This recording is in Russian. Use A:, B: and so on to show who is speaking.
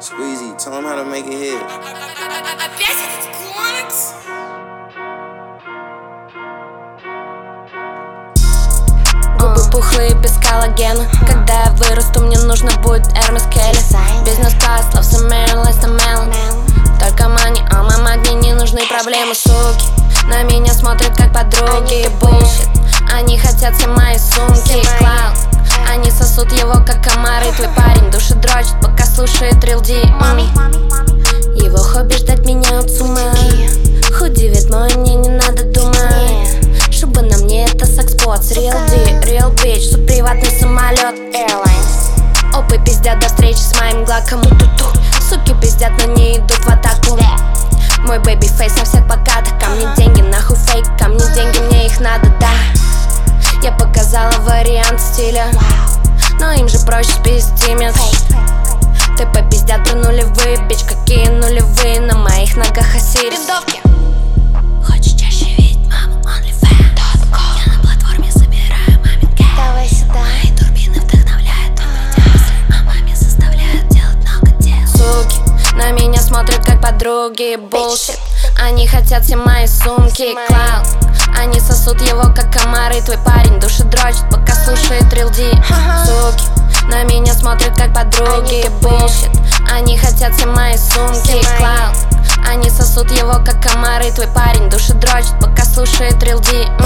A: Squeezy, tell him how to make it hit.
B: Опять этот комикс?
C: Губы пухлые, без коллагена. Когда я вырасту, мне нужно будет Hermes Kelly. Бизнес класс, love some Mary, less than melon. Только money, а мама, мне не нужны проблемы, суки. На меня смотрят как подруги, bullshit. Они хотят все мои сумки, клауд. Они сосут его как комары. Твой парень души дрочит, пока слушает Real D. Его хобби ждать меня от с ума. Худи вид мой, мне не надо думать. Чтобы на мне это секс-спотс. Real D, real bitch, субприватный самолет Airlines. Опы пиздят до встречи с моим глаком. Суки пиздят, но не идут в атаку. Мой бэйби фейс на всех плакатах. Ко мне деньги, нахуй фейк. Ко мне деньги, мне их надо, да. Я показала вариант стиля, но им же проще спиздить имидж. Ты попиздят про нулевые, бич, какие нулевые. На моих ногах Осирис. Хочешь чаще видеть маму OnlyFans.com. Я на платформе собираю мамин кэш.
B: Давай сюда.
C: Мои турбины вдохновляют умные мысли, а маме заставляют делать много дел. Суки на меня смотрят как подруги, bullshit. Они хотят все мои сумки, клауд. Они сосут его как комары. Твой парень души дрочит, пока слушает Real D. Суки на меня смотрят как подруги, bullshit. Они хотят все мои сумки, клауд. Они сосут его как комары. Твой парень души дрочит, пока слушает Real D.